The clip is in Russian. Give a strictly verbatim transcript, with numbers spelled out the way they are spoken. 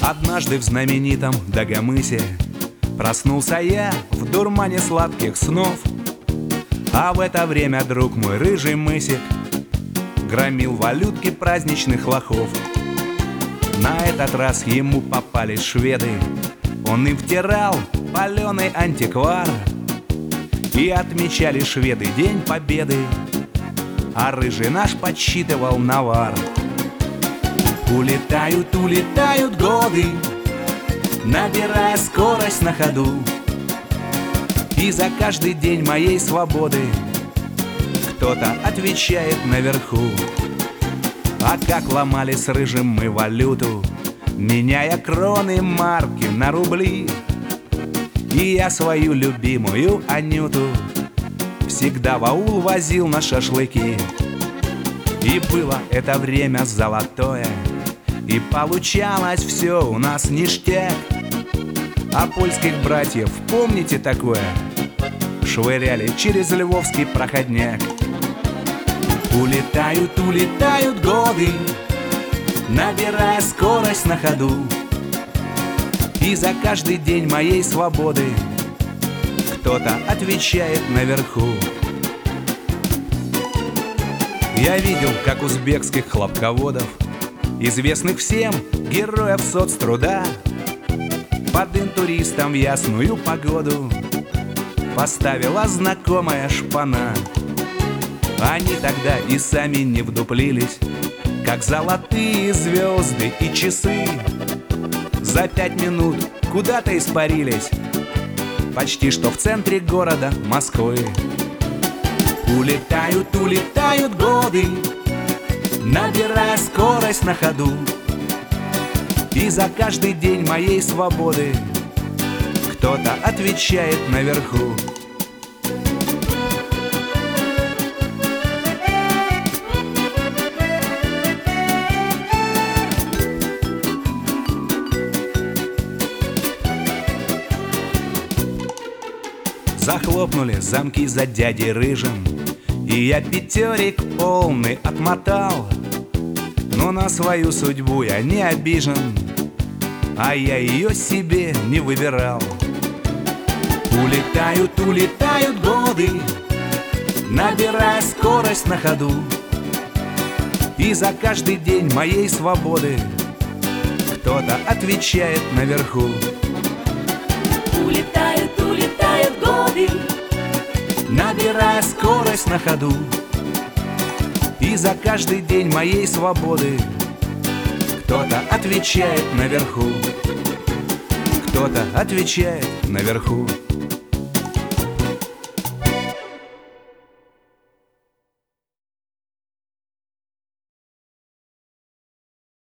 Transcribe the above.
Однажды в знаменитом Дагомысе проснулся я в дурмане сладких снов. А в это время друг мой рыжий мысик громил валютки праздничных лохов. На этот раз ему попались шведы, он им втирал паленый антиквар. И отмечали шведы День Победы, а рыжий наш подсчитывал навар. Улетают, улетают годы, набирая скорость на ходу, и за каждый день моей свободы кто-то отвечает наверху. А как ломали с рыжим мы валюту, меняя кроны, марки на рубли. И я свою любимую Анюту всегда в аул возил на шашлыки. И было это время золотое, и получалось все у нас ништяк. А польских братьев, помните такое? Швыряли через львовский проходняк. Улетают, улетают годы, набирая скорость на ходу, и за каждый день моей свободы кто-то отвечает наверху. Я видел, как узбекских хлопководов, известных всем героев соцтруда, под интуристом в ясную погоду поставила знакомая шпана. Они тогда и сами не вдуплились, как золотые звезды и часы за пять минут куда-то испарились, почти что в центре города Москвы. Улетают, улетают годы, набирая скорость на ходу, и за каждый день моей свободы кто-то отвечает наверху. Захлопнули замки за дядей рыжим, и я пятерик полный отмотал. Но на свою судьбу я не обижен, а я ее себе не выбирал. Улетают, улетают годы, набирая скорость на ходу, и за каждый день моей свободы кто-то отвечает наверху. Улетают, улетают годы, набирая скорость на ходу, и за каждый день моей свободы кто-то отвечает наверху. Кто-то отвечает наверху.